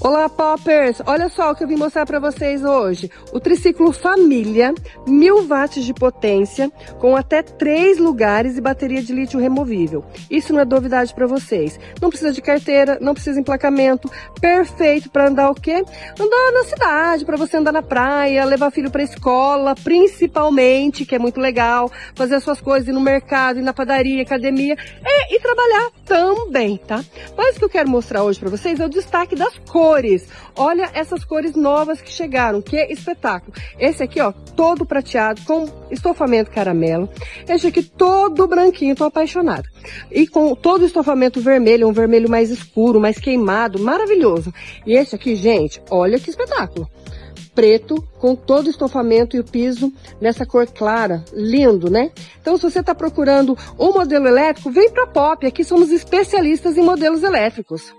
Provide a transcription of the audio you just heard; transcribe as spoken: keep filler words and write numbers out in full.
Olá, Poppers! Olha só o que eu vim mostrar para vocês hoje. O triciclo Família, mil watts de potência, com até três lugares e bateria de lítio removível. Isso não é novidade para vocês. Não precisa de carteira, não precisa de emplacamento. Perfeito para andar o quê? Andar na cidade, para você andar na praia, levar filho para escola, principalmente, que é muito legal. Fazer as suas coisas, ir no mercado, ir na padaria, academia e, e trabalhar também, tá? Mas o que eu quero mostrar hoje para vocês é o destaque das cores. Cores. Olha essas cores novas que chegaram, que espetáculo. Esse aqui, ó, todo prateado, com estofamento caramelo. Esse aqui todo branquinho, tô apaixonada. E com todo o estofamento vermelho, um vermelho mais escuro, mais queimado, maravilhoso. E esse aqui, gente, olha que espetáculo. Preto, com todo o estofamento e o piso nessa cor clara, lindo, né? Então, se você está procurando um modelo elétrico, vem pra Pop, aqui somos especialistas em modelos elétricos.